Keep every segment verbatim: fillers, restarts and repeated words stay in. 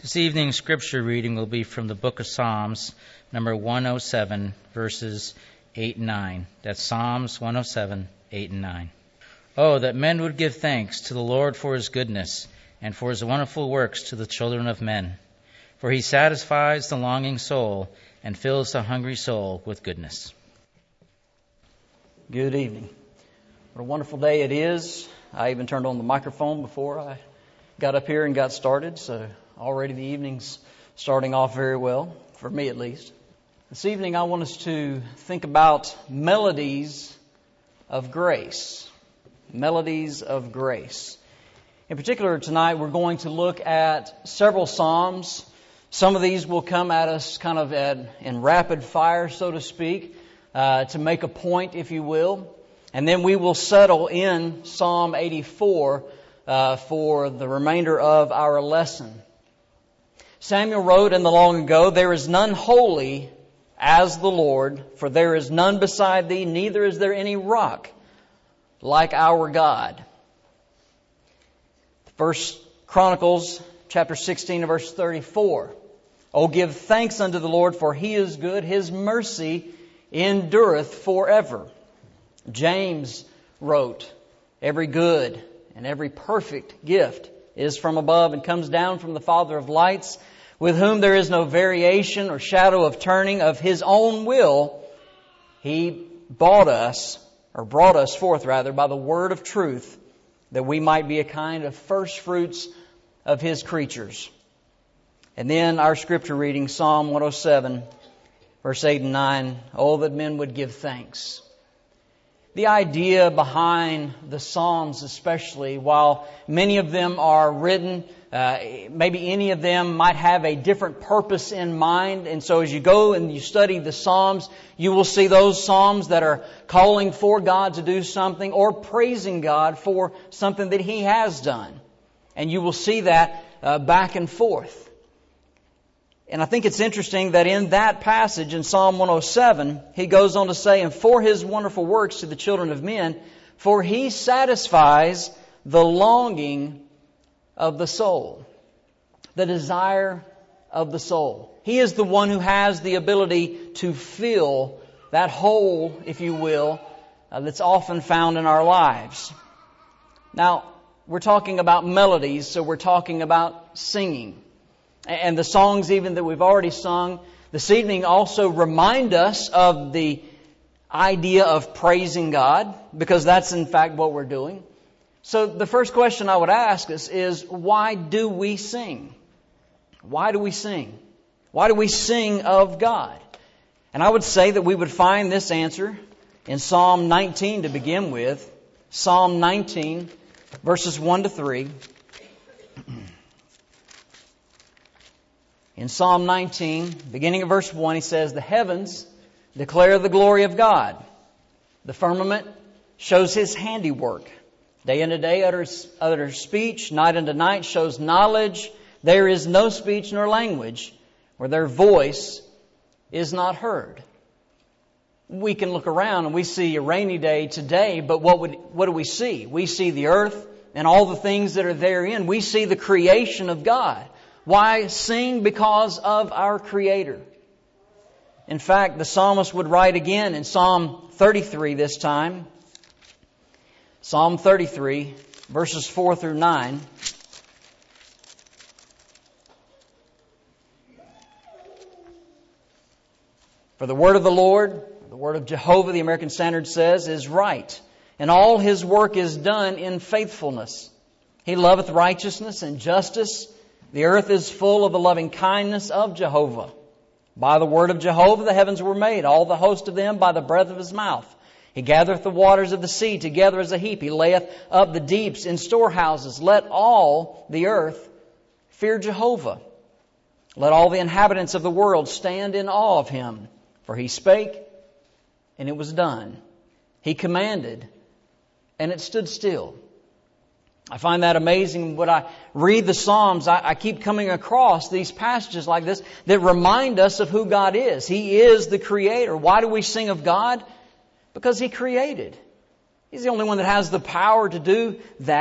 This evening's scripture reading will be from the book of Psalms, number one oh seven, verses eight and nine. That's Psalms one oh seven, eight and nine. Oh, that men would give thanks to the Lord for his goodness, and for his wonderful works to the children of men. For he satisfies the longing soul, and fills the hungry soul with goodness. Good evening. What a wonderful day it is. I even turned on the microphone before I got up here and got started, so already the evening's starting off very well, for me at least. This evening I want us to think about melodies of grace. Melodies of grace. In particular, tonight we're going to look at several psalms. Some of these will come at us kind of at, in rapid fire, so to speak, uh, to make a point, if you will. And then we will settle in Psalm eighty-four uh, for the remainder of our lesson. Samuel wrote in the long ago, "There is none holy as the Lord, for there is none beside thee, neither is there any rock like our God." First Chronicles chapter sixteen and verse thirty-four. "O give thanks unto the Lord, for he is good, his mercy endureth forever." James wrote, "Every good and every perfect gift is from above and comes down from the Father of lights, with whom there is no variation or shadow of turning. Of his own will he bought us, or brought us forth rather, by the word of truth, that we might be a kind of first fruits of his creatures." And then our scripture reading, Psalm one oh seven, verse eight and nine. "Oh, that men would give thanks." The idea behind the Psalms especially, while many of them are written, uh, maybe any of them might have a different purpose in mind. And so as you go and you study the Psalms, you will see those Psalms that are calling for God to do something or praising God for something that He has done. And you will see that uh, back and forth. And I think it's interesting that in that passage in Psalm one oh seven, he goes on to say, "And for his wonderful works to the children of men, for he satisfies the longing of the soul," the desire of the soul. He is the one who has the ability to fill that hole, if you will, uh, that's often found in our lives. Now, we're talking about melodies, so we're talking about singing. And the songs even that we've already sung this evening also remind us of the idea of praising God, because that's in fact what we're doing. So the first question I would ask us is, why do we sing? Why do we sing? Why do we sing of God? And I would say that we would find this answer in Psalm nineteen to begin with. Psalm nineteen, verses one to three. In Psalm nineteen, beginning of verse one, he says, "The heavens declare the glory of God. The firmament shows His handiwork. Day unto day utters, utters speech. Night unto night shows knowledge. There is no speech nor language where their voice is not heard." We can look around and we see a rainy day today, but what would what do we see? We see the earth and all the things that are therein. We see the creation of God. Why sing? Because of our Creator. In fact, the psalmist would write again in Psalm thirty-three this time. Psalm thirty-three, verses four through nine. "For the word of the Lord," the word of Jehovah, the American Standard says, "is right, and all His work is done in faithfulness. He loveth righteousness and justice. The earth is full of the loving kindness of Jehovah. By the word of Jehovah the heavens were made, all the host of them by the breath of His mouth. He gathereth the waters of the sea together as a heap. He layeth up the deeps in storehouses. Let all the earth fear Jehovah. Let all the inhabitants of the world stand in awe of Him. For He spake, and it was done. He commanded, and it stood still." I find that amazing. When I read the Psalms, I, I keep coming across these passages like this that remind us of who God is. He is the Creator. Why do we sing of God? Because He created. He's the only one that has the power to do that.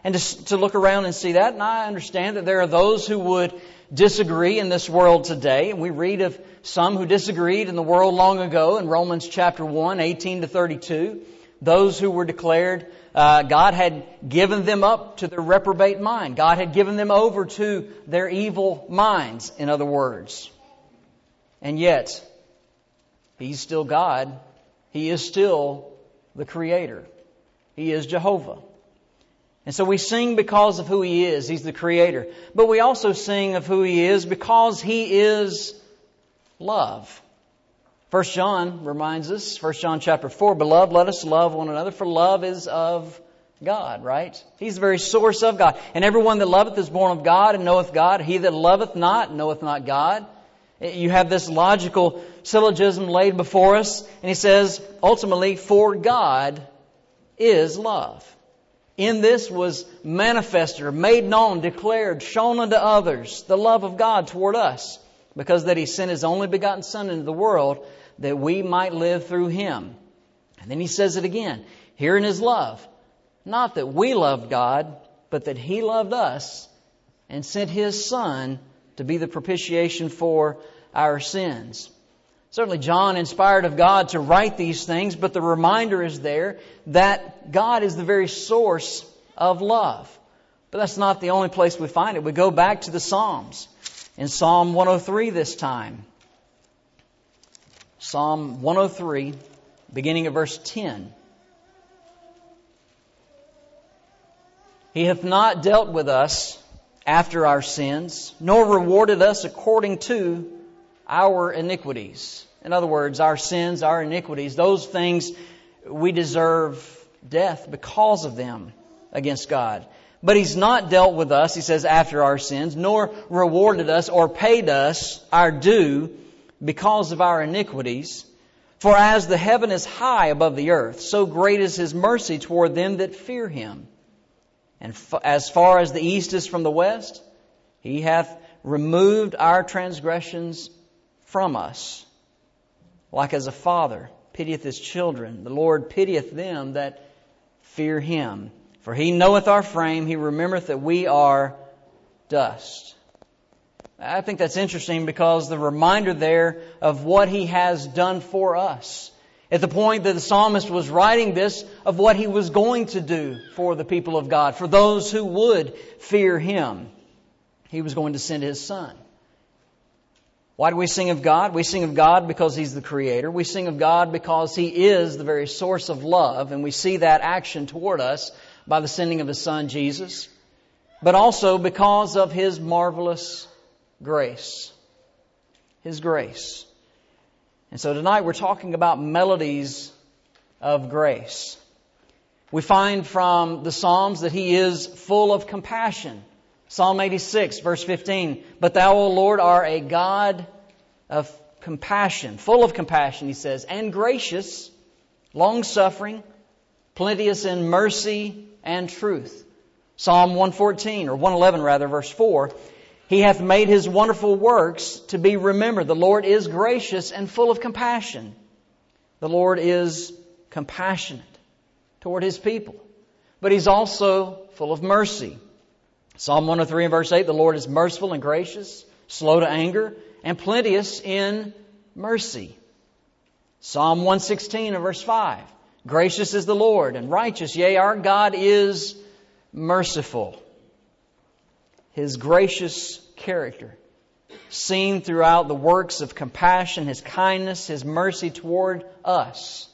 And to, to look around and see that, and I understand that there are those who would disagree in this world today. And we read of some who disagreed in the world long ago in Romans chapter one, eighteen to thirty-two. Those who were declared uh, God had given them up to their reprobate mind. God had given them over to their evil minds, in other words. And yet, He's still God. He is still the Creator. He is Jehovah. And so we sing because of who He is. He's the Creator. But we also sing of who He is because He is love. First John reminds us, First John chapter four, Beloved, let us love one another, for love is of God, right? He's the very source of God. And everyone that loveth is born of God and knoweth God. He that loveth not knoweth not God. You have this logical syllogism laid before us, and he says, ultimately, for God is love. In this was manifested, or made known, declared, shown unto others, the love of God toward us, because that He sent His only begotten Son into the world, that we might live through Him. And then He says it again, herein is love. Not that we loved God, but that He loved us and sent His Son to be the propitiation for our sins. Certainly John inspired of God to write these things, but the reminder is there that God is the very source of love. But that's not the only place we find it. We go back to the Psalms. In Psalm one oh three this time. Psalm one oh three, beginning of verse ten. He hath not dealt with us after our sins, nor rewarded us according to our iniquities. In other words, our sins, our iniquities, those things we deserve death because of them against God. But He's not dealt with us, he says, after our sins, nor rewarded us or paid us our due because of our iniquities. For as the heaven is high above the earth, so great is His mercy toward them that fear Him. And f- as far as the east is from the west, He hath removed our transgressions from us. Like as a father pitieth his children, the Lord pitieth them that fear Him. For He knoweth our frame, He remembereth that we are dust. I think that's interesting because the reminder there of what He has done for us. At the point that the psalmist was writing this, of what He was going to do for the people of God, for those who would fear Him. He was going to send His Son. Why do we sing of God? We sing of God because He's the Creator. We sing of God because He is the very source of love, and we see that action toward us by the sending of His Son, Jesus. But also because of His marvelous grace. His grace. And so tonight we're talking about melodies of grace. We find from the Psalms that He is full of compassion. Psalm eighty-six, verse fifteen. But Thou, O Lord, are a God of compassion, full of compassion, He says, and gracious, long-suffering, plenteous in mercy and truth. Psalm one fourteen, or one eleven rather, verse four. He hath made His wonderful works to be remembered. The Lord is gracious and full of compassion. The Lord is compassionate toward His people. But He's also full of mercy. Psalm one oh three and verse eight, the Lord is merciful and gracious, slow to anger, and plenteous in mercy. Psalm one sixteen and verse five, gracious is the Lord and righteous, yea, our God is merciful. His gracious character, seen throughout the works of compassion, His kindness, His mercy toward us.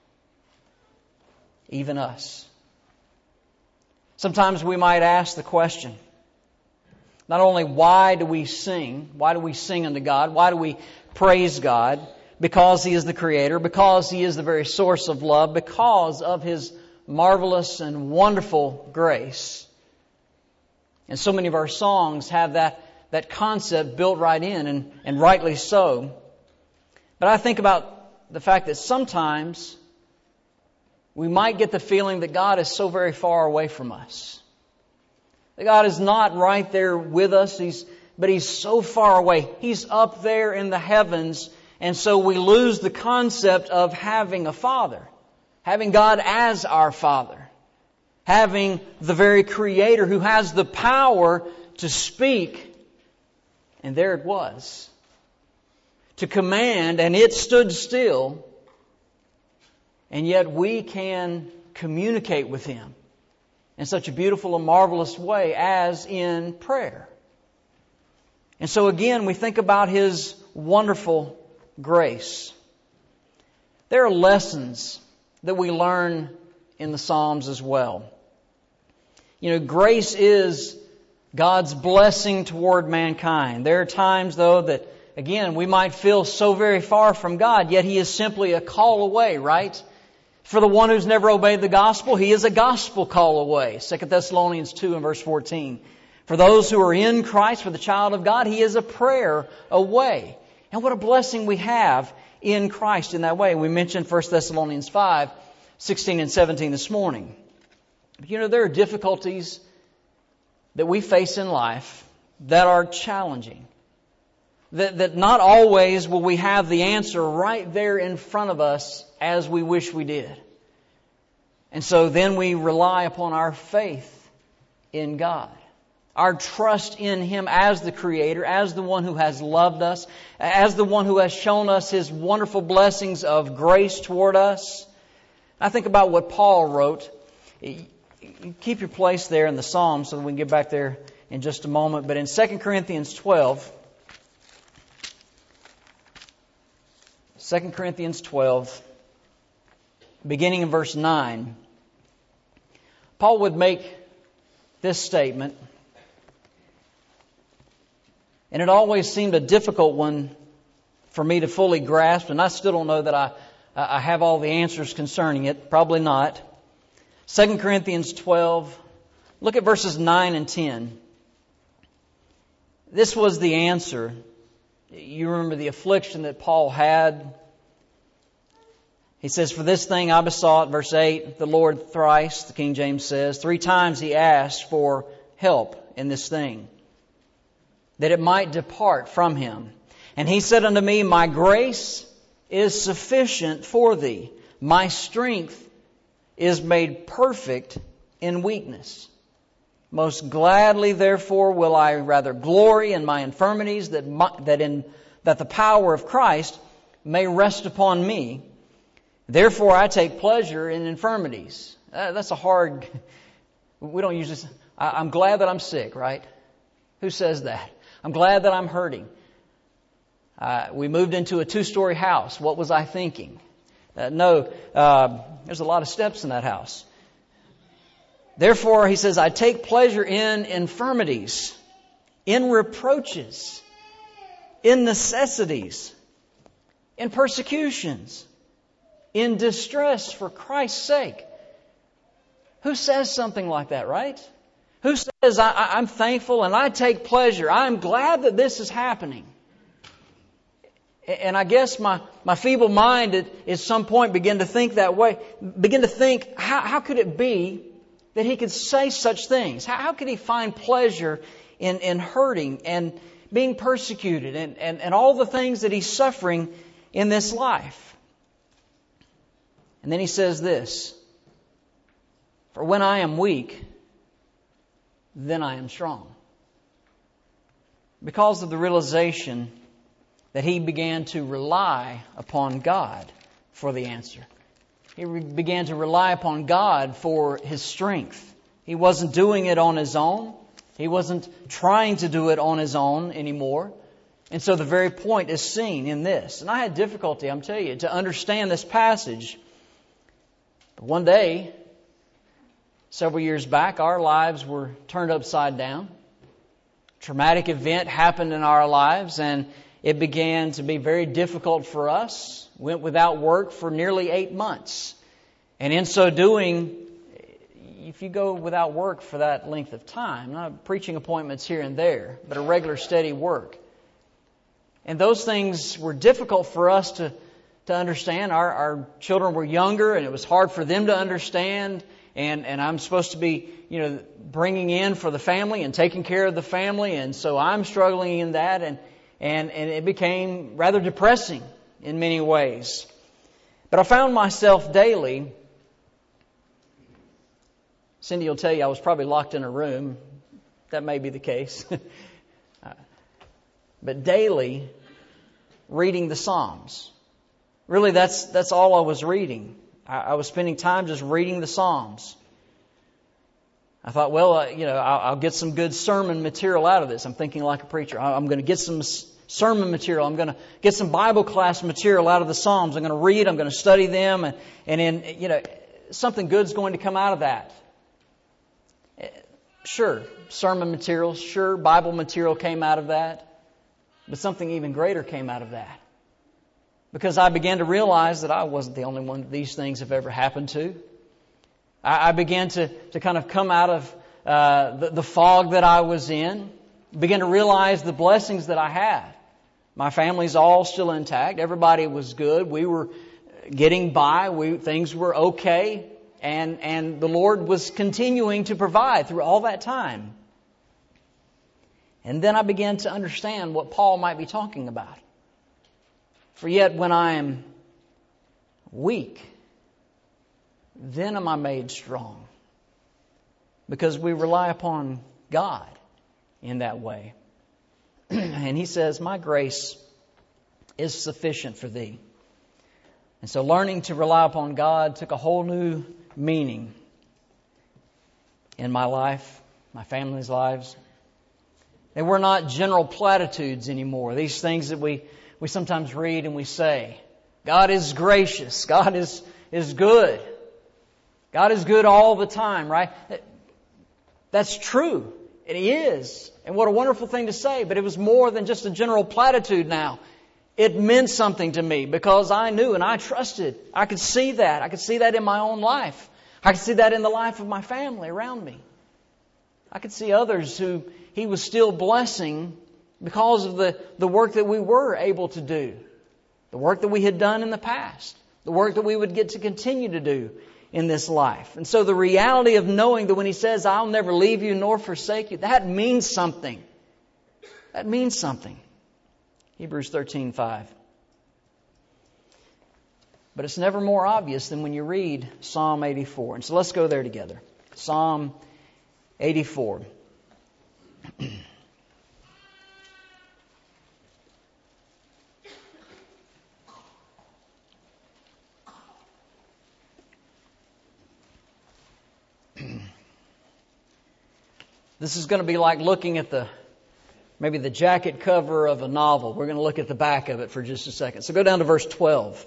Even us. Sometimes we might ask the question, not only why do we sing, why do we sing unto God, why do we praise God? Because He is the Creator, because He is the very source of love, because of His marvelous and wonderful grace. And so many of our songs have that, that concept built right in, and, and rightly so. But I think about the fact that sometimes we might get the feeling that God is so very far away from us. That God is not right there with us, He's, but He's so far away. He's up there in the heavens, and so we lose the concept of having a Father, having God as our Father. having the very Creator who has the power to speak, and there it was, to command, and it stood still, and yet we can communicate with Him in such a beautiful and marvelous way as in prayer. And so again, we think about His wonderful grace. There are lessons that we learn in the Psalms as well. You know, grace is God's blessing toward mankind. There are times, though, that, again, we might feel so very far from God, yet He is simply a call away, right? For the one who's never obeyed the gospel, He is a gospel call away. Second Thessalonians two and verse fourteen. For those who are in Christ, for the child of God, He is a prayer away. And what a blessing we have in Christ in that way. We mentioned First Thessalonians five, sixteen and seventeen this morning. But you know, there are difficulties that we face in life that are challenging. That, that not always will we have the answer right there in front of us as we wish we did. And so then we rely upon our faith in God. Our trust in Him as the Creator, as the one who has loved us, as the one who has shown us His wonderful blessings of grace toward us. I think about what Paul wrote. Keep your place there in the Psalms so that we can get back there in just a moment. But in Second Corinthians twelve, Second Corinthians twelve, beginning in verse nine, Paul would make this statement. And it always seemed a difficult one for me to fully grasp, and I still don't know that I, I have all the answers concerning it. Probably not. Second Corinthians twelve, look at verses nine and ten. This was the answer. You remember the affliction that Paul had. He says, for this thing I besought, verse eight, the Lord thrice, the King James says, three times he asked for help in this thing, that it might depart from him. And he said unto me, my grace is sufficient for thee. My strength is made perfect in weakness. Most gladly, therefore, will I rather glory in my infirmities, that my, that in that the power of Christ may rest upon me. Therefore, I take pleasure in infirmities. Uh, that's a hard. We don't use this. I, I'm glad that I'm sick, right? Who says that? I'm glad that I'm hurting. Uh, we moved into a two-story house. What was I thinking? Uh, no, uh, there's a lot of steps in that house. Therefore, he says, I take pleasure in infirmities, in reproaches, in necessities, in persecutions, in distress for Christ's sake. Who says something like that, right? Who says, I, I, I'm thankful and I take pleasure. I'm glad that this is happening. And I guess my, my feeble mind at, at some point began to think that way. Begin to think, how, how could it be that he could say such things? How, how could he find pleasure in, in hurting and being persecuted and, and, and all the things that he's suffering in this life? And then he says this, for when I am weak, then I am strong. Because of the realization that he began to rely upon God for the answer. He re- began to rely upon God for his strength. He wasn't doing it on his own. He wasn't trying to do it on his own anymore. And so the very point is seen in this. And I had difficulty, I'm telling you, to understand this passage. But one day, several years back, our lives were turned upside down. A traumatic event happened in our lives, and it began to be very difficult for us. Went without work for nearly eight months. And in so doing, if you go without work for that length of time, not preaching appointments here and there, but a regular steady work. And those things were difficult for us to, to understand. Our, our children were younger, and it was hard for them to understand. And, and I'm supposed to be, you know, bringing in for the family and taking care of the family. And so I'm struggling in that. And And, and it became rather depressing in many ways. But I found myself daily Cindy will tell you I was probably locked in a room. That may be the case. But daily, reading the Psalms. Really, that's that's all I was reading. I, I was spending time just reading the Psalms. I thought, well, uh, you know, I'll, I'll get some good sermon material out of this. I'm thinking like a preacher. I, I'm going to get some s- sermon material. I'm going to get some Bible class material out of the Psalms. I'm going to read. I'm going to study them. And, and in, you know, something good's going to come out of that. Sure, sermon material. Sure, Bible material came out of that. But something even greater came out of that. Because I began to realize that I wasn't the only one that these things have ever happened to. I, I began to, to kind of come out of uh, the, the fog that I was in. Began to realize the blessings that I had. My family's all still intact. Everybody was good. We were getting by. We, things were okay. And, and the Lord was continuing to provide through all that time. And then I began to understand what Paul might be talking about. For yet when I am weak, then am I made strong. Because we rely upon God in that way. And he says, my grace is sufficient for thee. And so learning to rely upon God took a whole new meaning in my life, my family's lives. They were not general platitudes anymore. These things that we, we sometimes read and we say. God is gracious. God is, is good. God is good all the time, right? That's true. It is. And what a wonderful thing to say. But it was more than just a general platitude now. It meant something to me because I knew and I trusted. I could see that. I could see that in my own life. I could see that in the life of my family around me. I could see others who He was still blessing because of the, the work that we were able to do. The work that we had done in the past. The work that we would get to continue to do in this life. And so the reality of knowing that when He says, I'll never leave you nor forsake you, that means something. That means something. Hebrews thirteen five. But it's never more obvious than when you read Psalm eighty-four. And so let's go there together. Psalm eighty-four. This is going to be like looking at the maybe the jacket cover of a novel. We're going to look at the back of it for just a second. So go down to verse twelve.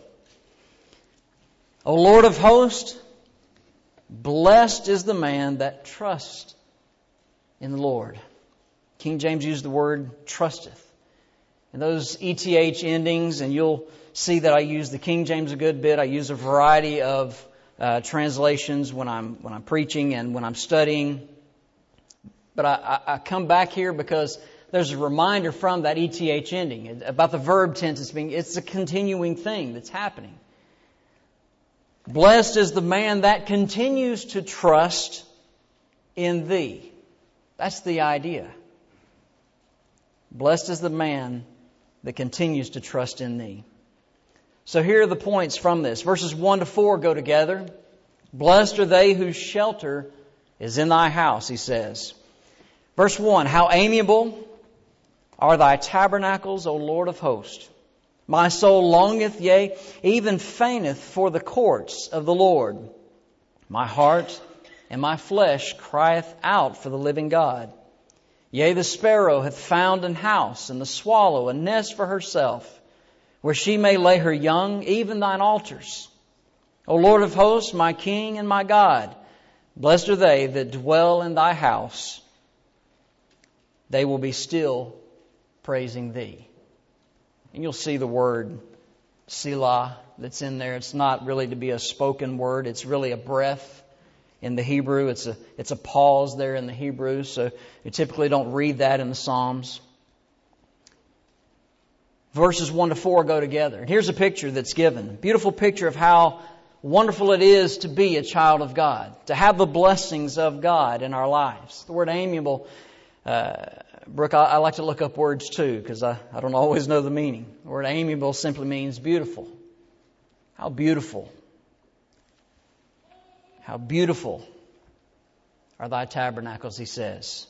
O Lord of hosts, blessed is the man that trusts in the Lord. King James used the word trusteth. And those E T H endings, and you'll see that I use the King James a good bit. I use a variety of uh, translations when I'm when I'm preaching and when I'm studying. But I, I, I come back here because there's a reminder from that E T H ending about the verb tense. It's being it's a continuing thing that's happening. Blessed is the man that continues to trust in thee. That's the idea. Blessed is the man that continues to trust in thee. So here are the points from this. Verses one to four go together. Blessed are they whose shelter is in thy house, he says. Verse one, how amiable are thy tabernacles, O Lord of hosts. My soul longeth, yea, even fainteth for the courts of the Lord. My heart and my flesh crieth out for the living God. Yea, the sparrow hath found an house, and the swallow a nest for herself, where she may lay her young, even thine altars. O Lord of hosts, my King and my God, blessed are they that dwell in thy house. They will be still praising thee. And you'll see the word Selah that's in there. It's not really to be a spoken word. It's really a breath in the Hebrew. It's a it's a pause there in the Hebrew. So you typically don't read that in the Psalms. Verses one to four go together. And here's a picture that's given. A beautiful picture of how wonderful it is to be a child of God. To have the blessings of God in our lives. The word amiable... Uh, Brooke, I, I like to look up words too because I, I don't always know the meaning. The word amiable simply means beautiful. How beautiful. How beautiful are thy tabernacles, he says.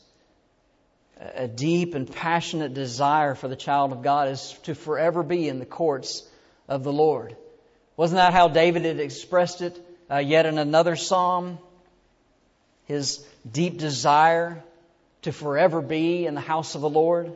A deep and passionate desire for the child of God is to forever be in the courts of the Lord. Wasn't that how David had expressed it uh, yet in another psalm? His deep desire to forever be in the house of the Lord.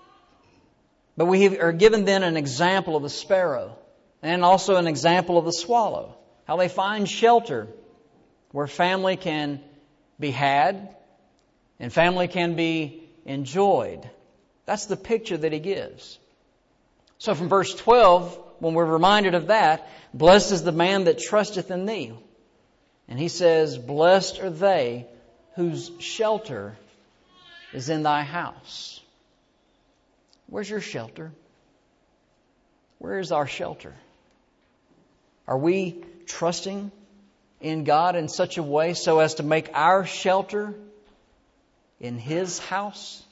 But we are given then an example of the sparrow and also an example of the swallow. How they find shelter where family can be had and family can be enjoyed. That's the picture that he gives. So from verse twelve, when we're reminded of that, blessed is the man that trusteth in thee. And he says, blessed are they whose shelter is in thy house. Where's your shelter? Where is our shelter? Are we trusting in God in such a way so as to make our shelter in His house?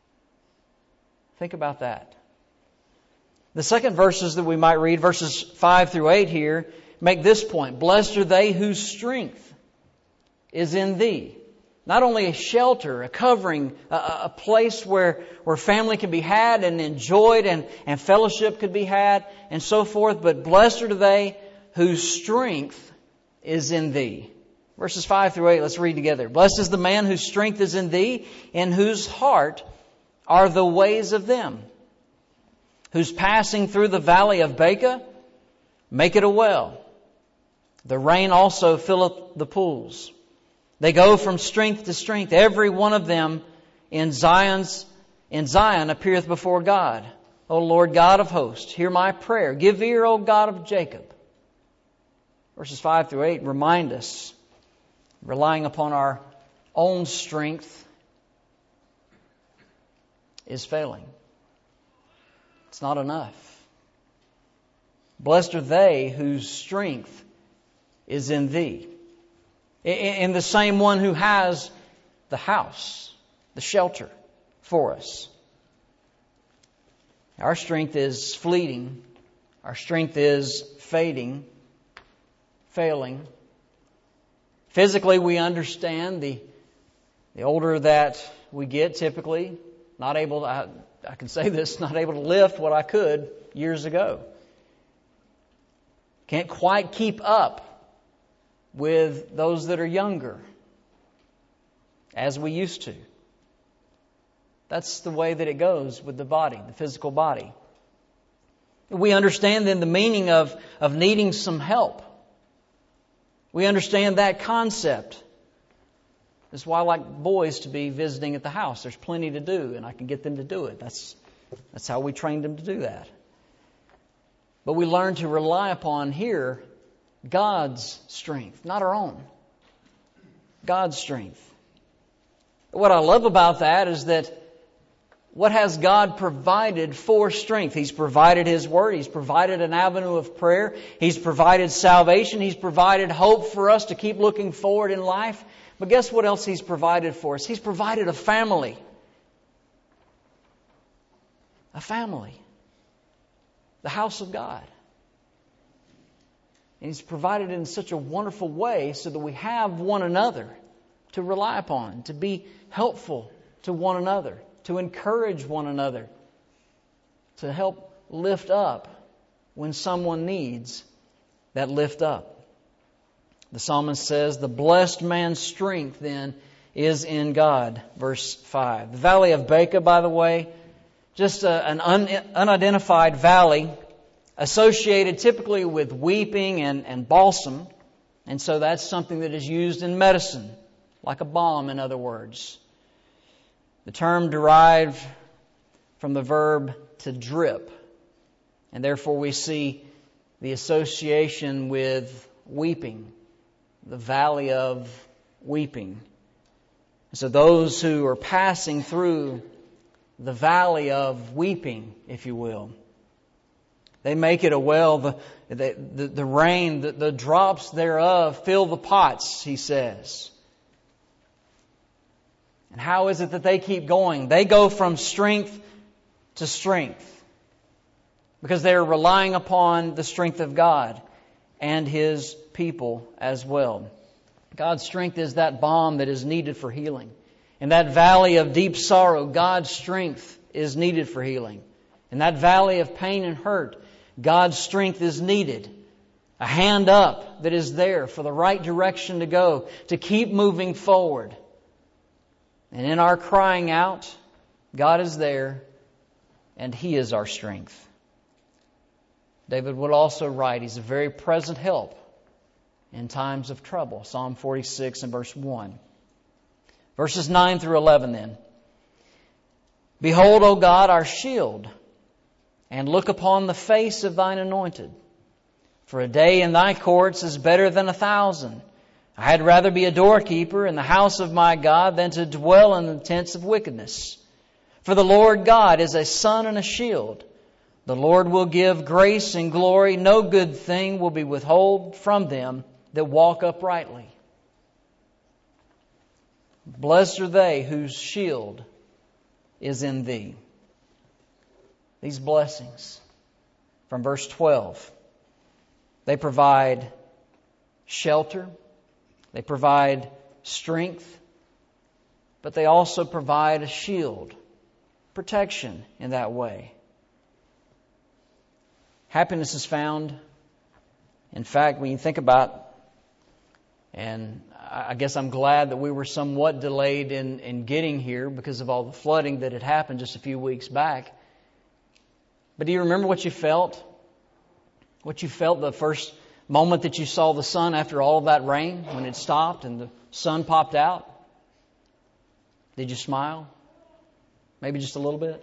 Think about that. The second verses that we might read, verses five through eight here, make this point. Blessed are they whose strength is in thee. Not only a shelter, a covering, a, a place where, where family can be had and enjoyed and, and fellowship could be had and so forth, but blessed are they whose strength is in thee. Verses five through eight, let's read together. Blessed is the man whose strength is in thee, in whose heart are the ways of them, whose passing through the valley of Baca make it a well. The rain also filleth the pools. They go from strength to strength. Every one of them in Zion's in Zion appeareth before God. O Lord God of hosts, hear my prayer. Give ear, O God of Jacob. Verses five through eight remind us, relying upon our own strength is failing. It's not enough. Blessed are they whose strength is in thee. In the same one who has the house, the shelter for us. Our strength is fleeting. Our strength is fading, failing. Physically, we understand the, the older that we get, typically, not able to, I, I can say this, not able to lift what I could years ago. Can't quite keep up with those that are younger as we used to. That's the way that it goes with the body, the physical body. We understand then the meaning of, of needing some help. We understand that concept. That's why I like boys to be visiting at the house. There's plenty to do, and I can get them to do it. That's, that's how we trained them to do that. But we learn to rely upon here God's strength, not our own. God's strength. What I love about that is that what has God provided for strength? He's provided His Word. He's provided an avenue of prayer. He's provided salvation. He's provided hope for us to keep looking forward in life. But guess what else He's provided for us? He's provided a family. A family. The house of God. And He's provided it in such a wonderful way so that we have one another to rely upon, to be helpful to one another, to encourage one another, to help lift up when someone needs that lift up. The psalmist says, the blessed man's strength then is in God. Verse five. The valley of Baca, by the way, just a, an un, unidentified valley associated typically with weeping and, and balsam. And so that's something that is used in medicine, like a balm, in other words. The term derived from the verb to drip. And therefore we see the association with weeping, the valley of weeping. So those who are passing through the valley of weeping, if you will, they make it a well. The, the, the, the rain, the, the drops thereof fill the pots, he says. And how is it that they keep going? They go from strength to strength because they are relying upon the strength of God and His people as well. God's strength is that balm that is needed for healing. In that valley of deep sorrow, God's strength is needed for healing. In that valley of pain and hurt, God's strength is needed. A hand up that is there for the right direction to go, to keep moving forward. And in our crying out, God is there, and He is our strength. David would also write, He's a very present help in times of trouble. Psalm forty-six and verse one. Verses nine through eleven then. Behold, O God, our shield, and look upon the face of Thine anointed. For a day in Thy courts is better than a thousand. I had rather be a doorkeeper in the house of my God than to dwell in the tents of wickedness. For the Lord God is a sun and a shield. The Lord will give grace and glory. No good thing will be withheld from them that walk uprightly. Blessed are they whose shield is in Thee. These blessings from verse twelve. They provide shelter. They provide strength. But they also provide a shield, protection in that way. Happiness is found, in fact, when you think about, and I guess I'm glad that we were somewhat delayed in, in getting here because of all the flooding that had happened just a few weeks back. But do you remember what you felt? What you felt the first moment that you saw the sun after all of that rain, when it stopped and the sun popped out? Did you smile? Maybe just a little bit?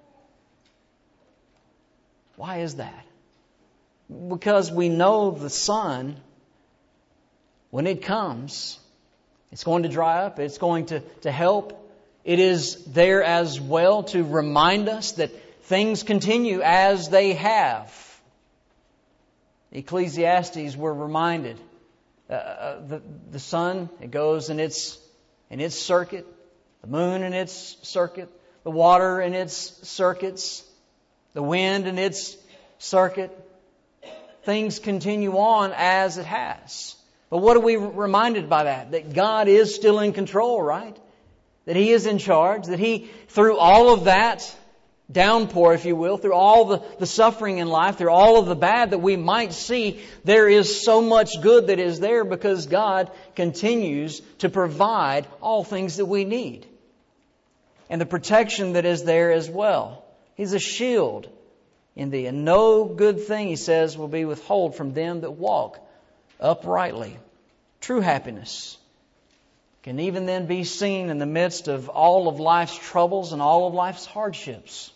Why is that? Because we know the sun, when it comes, it's going to dry up. It's going to, to help. It is there as well to remind us that things continue as they have. Ecclesiastes, we're reminded. Uh, the, the sun, it goes in its, in its circuit. The moon in its circuit. The water in its circuits. The wind in its circuit. Things continue on as it has. But what are we reminded by that? That God is still in control, right? That He is in charge. That He, through all of that downpour, if you will, through all the, the suffering in life, through all of the bad that we might see, there is so much good that is there because God continues to provide all things that we need. And the protection that is there as well. He's a shield in Thee. And no good thing, He says, will be withheld from them that walk uprightly. True happiness can even then be seen in the midst of all of life's troubles and all of life's hardships.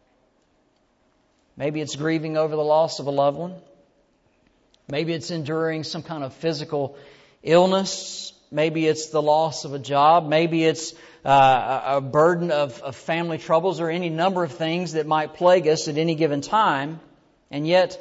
Maybe it's grieving over the loss of a loved one. Maybe it's enduring some kind of physical illness. Maybe it's the loss of a job. Maybe it's uh, a burden of, of family troubles or any number of things that might plague us at any given time. And yet,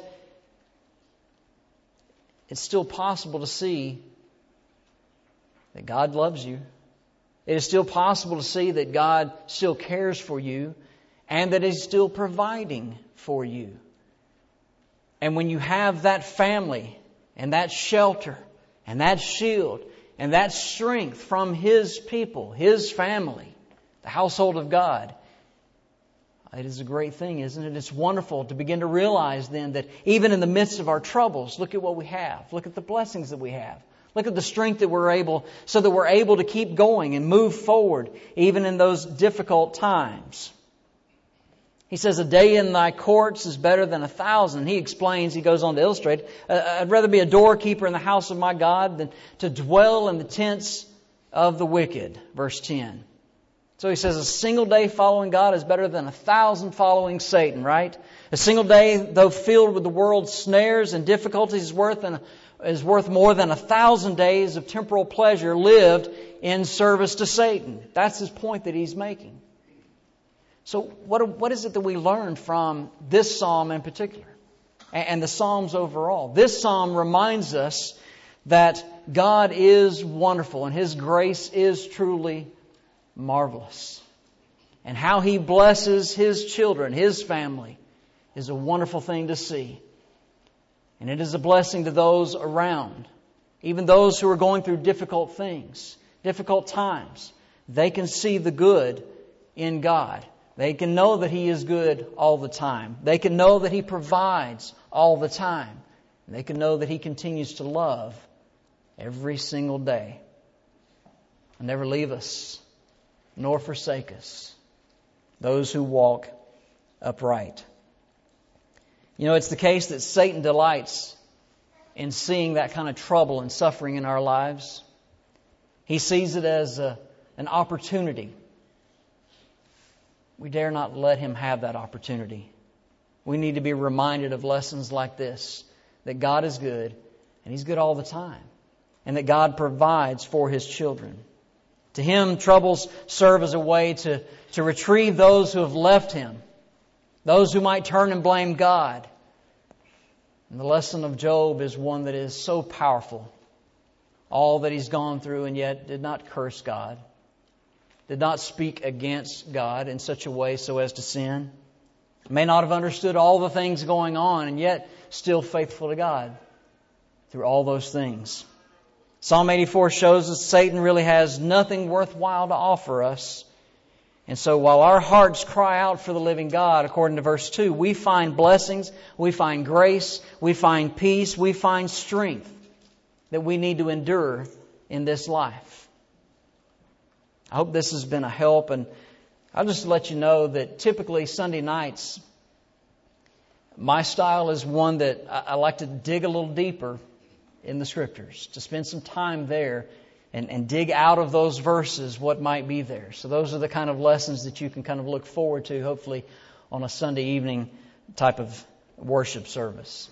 it's still possible to see that God loves you. It is still possible to see that God still cares for you and that He's still providing for you. And when you have that family and that shelter and that shield and that strength from His people, His family, the household of God, it is a great thing, isn't it? It's wonderful to begin to realize then that even in the midst of our troubles, look at what we have. Look at the blessings that we have. Look at the strength that we're able, so that we're able to keep going and move forward even in those difficult times. He says, a day in Thy courts is better than a thousand. He explains, he goes on to illustrate, I'd rather be a doorkeeper in the house of my God than to dwell in the tents of the wicked. Verse ten. So he says, a single day following God is better than a thousand following Satan, right? A single day, though filled with the world's snares and difficulties, is worth an is worth more than a thousand days of temporal pleasure lived in service to Satan. That's his point that he's making. So what, what is it that we learn from this psalm in particular and the psalms overall? This psalm reminds us that God is wonderful and His grace is truly marvelous. And how He blesses His children, His family, is a wonderful thing to see. And it is a blessing to those around. Even those who are going through difficult things, difficult times, they can see the good in God. They can know that He is good all the time. They can know that He provides all the time. And they can know that He continues to love every single day. And never leave us, nor forsake us, those who walk upright. You know, it's the case that Satan delights in seeing that kind of trouble and suffering in our lives. He sees it as a, an opportunity. We dare not let him have that opportunity. We need to be reminded of lessons like this, that God is good, and He's good all the time, and that God provides for His children. To him, troubles serve as a way to, to retrieve those who have left Him, those who might turn and blame God. And the lesson of Job is one that is so powerful. All that he's gone through, and yet did not curse God, did not speak against God in such a way so as to sin. May not have understood all the things going on, and yet still faithful to God through all those things. Psalm eighty-four shows us Satan really has nothing worthwhile to offer us. And so while our hearts cry out for the living God, according to verse two, we find blessings, we find grace, we find peace, we find strength that we need to endure in this life. I hope this has been a help, and I'll just let you know that typically Sunday nights, my style is one that I like to dig a little deeper in the Scriptures, to spend some time there and, and dig out of those verses what might be there. So those are the kind of lessons that you can kind of look forward to, hopefully, on a Sunday evening type of worship service.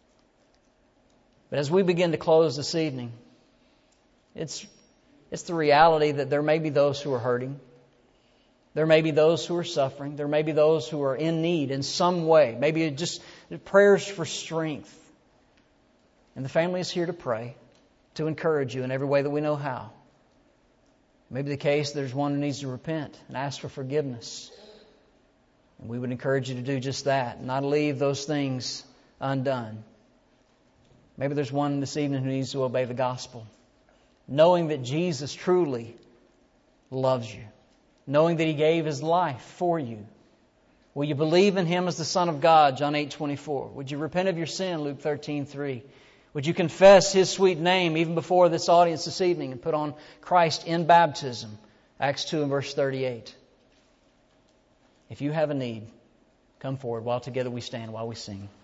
But as we begin to close this evening, it's it's the reality that there may be those who are hurting. There may be those who are suffering. There may be those who are in need in some way. Maybe just prayers for strength. And the family is here to pray, to encourage you in every way that we know how. Maybe the case there's one who needs to repent and ask for forgiveness. And we would encourage you to do just that, not leave those things undone. Maybe there's one this evening who needs to obey the gospel, knowing that Jesus truly loves you, knowing that He gave His life for you. Will you believe in Him as the Son of God, John eight twenty-four? Would you repent of your sin, Luke thirteen three? Would you confess His sweet name even before this audience this evening and put on Christ in baptism, Acts two and verse thirty-eight? If you have a need, come forward while together we stand, while we sing.